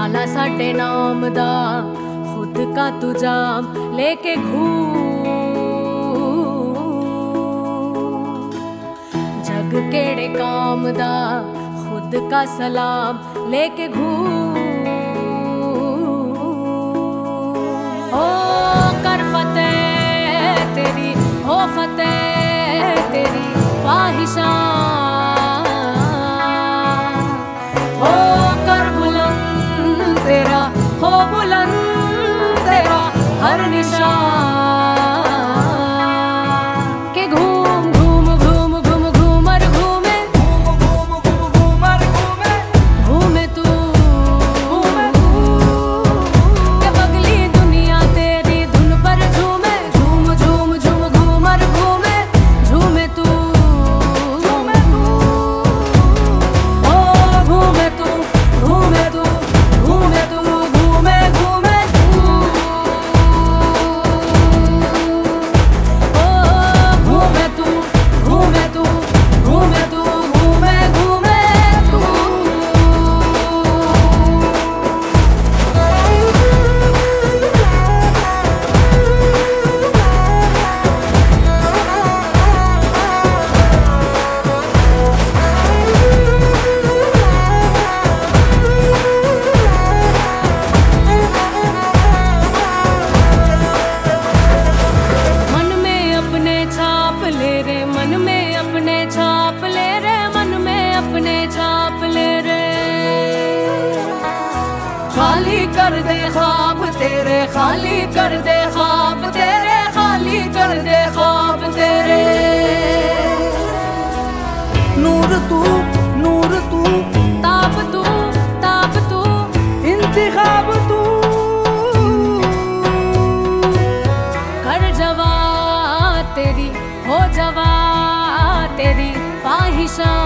माला साडे नाम दा खुद का तू जाम लेके घूम। जग केड़े काम दा खुद का सलाम लेके घूम। ओ कर फतेह तेरी हो फतेह तेरी ख्वाहिशां। ओ कर बुलंद तेरा हो बुलंद तेरा हर निशान के घूम घूम घूम घूम घूमर घूमे घूमर घूमे घूमे तू के पगली दुनिया तेरी धुन पर झूमे। झूम झूम झूम घूमर घूमे झूमे तू ओ घूमे तू घूमे तू घूमे तू घूमे घूमे तू ओ घूमे तू घूमे तू घूमे तू घूमे घूमे तू। मन में अपने छाप ले रे मन में अपने छाप ले रे मन में अपने छाप ले रे। खाली कर दे ख्वाब तेरे खाली कर दे ख्वाब तेरे खाली कर दे ख्वाब तेरे। नूर तू ताप तू इंतखाब तू कर जवा तेरी हो जवा तेरी ख्वाहिशां।